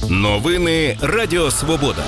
Новини Радіо Свобода.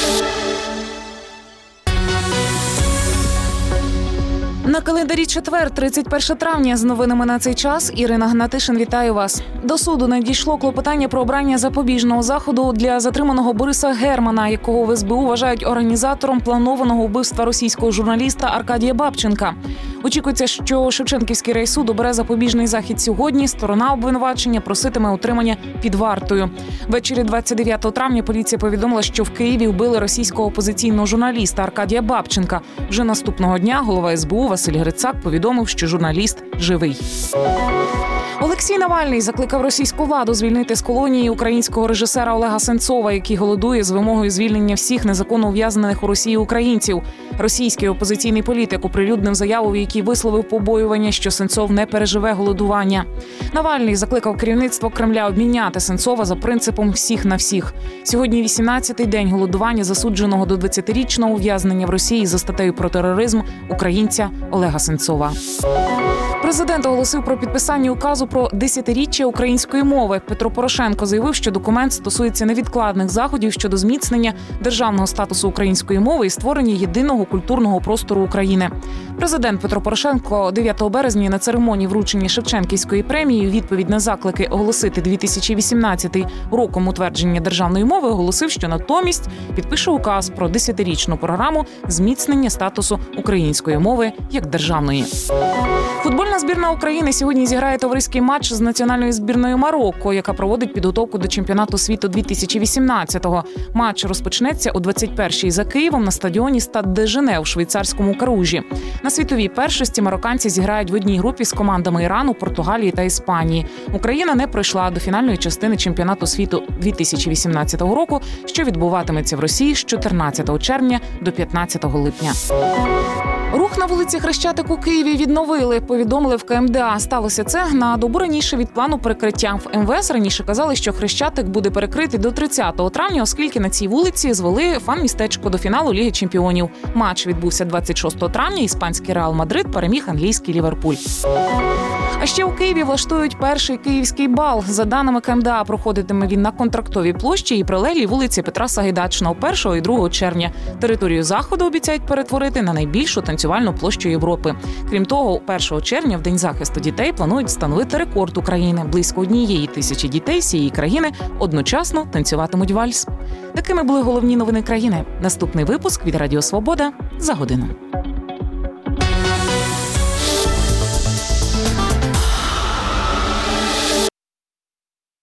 На календарі четвер, 31 травня. З новинами на цей час Ірина Гнатишин, вітаю вас. До суду надійшло клопотання про обрання запобіжного заходу для затриманого Бориса Германа, якого в СБУ вважають організатором планованого вбивства російського журналіста Аркадія Бабченка. Очікується, що Шевченківський райсуд обере запобіжний захід сьогодні. Сторона обвинувачення проситиме утримання під вартою. Ввечері 29 травня поліція повідомила, що в Києві вбили російського опозиційного журналіста Аркадія Бабченка. Вже наступного дня голова СБУ Василь Грицак повідомив, що журналіст живий. Олексій Навальний закликав російську владу звільнити з колонії українського режисера Олега Сенцова, який голодує з вимогою звільнення всіх незаконно ув'язнених у Росії українців. Російський опозиційний політик оприлюднив заяву, в якій висловив побоювання, що Сенцов не переживе голодування. Навальний закликав керівництво Кремля обміняти Сенцова за принципом «всіх на всіх». Сьогодні 18-й день голодування засудженого до 20-річного ув'язнення в Росії за статтею про тероризм українця Олега Сенцова. Президент оголосив про підписання указу про 10-річчя української мови. Петро Порошенко заявив, що документ стосується невідкладних заходів щодо зміцнення державного статусу української мови і створення єдиного культурного простору України. Президент Петро Порошенко 9 березня на церемонії вручення Шевченківської премії у відповідь на заклики оголосити 2018 роком утвердження державної мови оголосив, що натомість підпише указ про 10-річну програму зміцнення статусу української мови як державної. Футбольна збірна України сьогодні зіграє товариський матч з національною збірною Марокко, яка проводить підготовку до чемпіонату світу 2018-го. Матч розпочнеться о 21-й за Києвом на стадіоні Стад де Жене у швейцарському Каружі. На світовій першості марокканці зіграють в одній групі з командами Ірану, Португалії та Іспанії. Україна не пройшла до фінальної частини чемпіонату світу 2018 року, що відбуватиметься в Росії з 14 червня до 15 липня. Рух на вулиці Хрещатик у Києві відновили, повідомили в КМДА. Сталося це на добу раніше від плану перекриття. В МВС раніше казали, що Хрещатик буде перекритий до 30 травня, оскільки на цій вулиці звели фан-містечко до фіналу Ліги чемпіонів. Матч відбувся 26 травня. Іспанський Реал Мадрид переміг англійський Ліверпуль. А ще у Києві влаштують перший київський бал. За даними КМДА, проходитиме він на Контрактовій площі і прилеглій вулиці Петра Сагайдачного 1 і 2 червня. Територію заходу обіцяють перетворити на найбільшу танцювальну площу Європи. Крім того, 1 червня, в День захисту дітей, планують встановити рекорд України. Близько 1,000 дітей з цієї країни одночасно танцюватимуть вальс. Такими були головні новини країни. Наступний випуск від Радіо Свобода за годину.